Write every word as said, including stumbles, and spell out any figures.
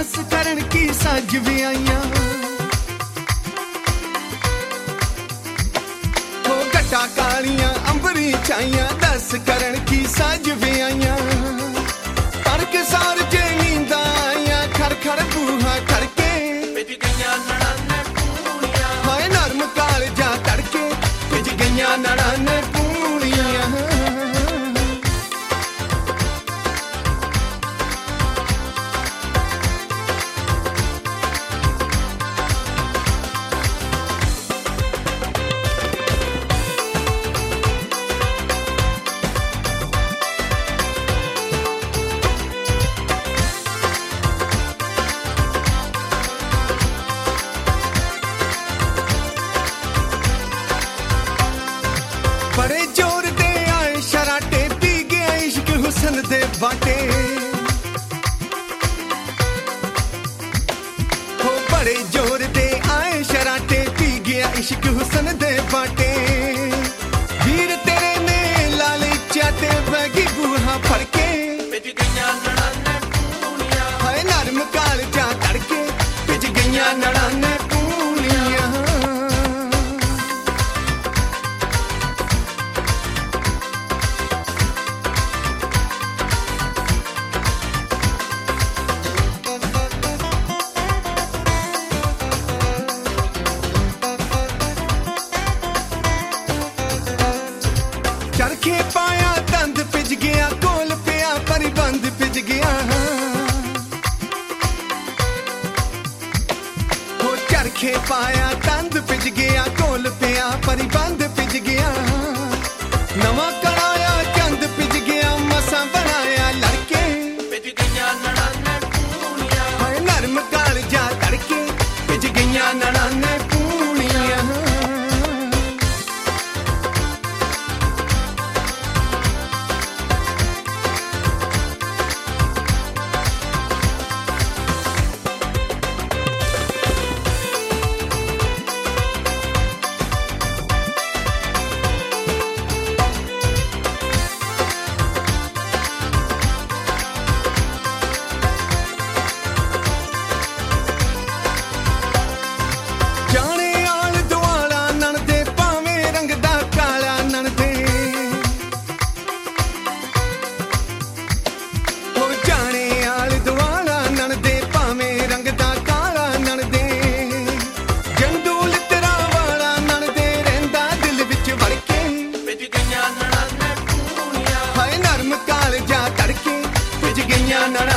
दस करन की सज भी आईया हो गट्टा कालियां अंबरी छाइया दस करन की सज भी आईया तड़के सार जे नींदा आईया खर खर बूहा खड़के पिज गईयां नड़ाने पूरियां हाय नरम काल जा तड़के पिज गईयां नड़ाने पूरियां बड़े जोर दे आए शराटे पी गया इश्क हुसन दे बाटे हो बड़े जोर दे आए शराटे पी गया इश्क हुसन दे बाटे वीर तेरे ने लाले चाटे बैगी बूहा फड़के पिज गईयां नड़ाने पूरियां हाय नरम काल जा तड़के पिज गईयां नड़ाने पूरियां चरखे पाया दंद पिज गया कोल पिया परिबंध पिज गया हो चरखे पाया दंद पिज गया कोल पिया परिबंध पिज गया नवा कराया चंद पिज गया मसा बनाया लड़के पिज गईयां नड़ाने पूरियां हाय नरम काल जा तड़के पिज गईयां नड़ाने पूरियां जाने आल दुआला नन दे भावे रंग दा काला नन दे हो जाने आल दुआला नन दे भावे रंग दा काला नन दे जंदूल तेरा वाला नन दे रहंदा दिल विच वड़ के पिज गईयां नड़ाने पूरियां हाय नरम काल जा तड़के पिज गईयां नड़ाने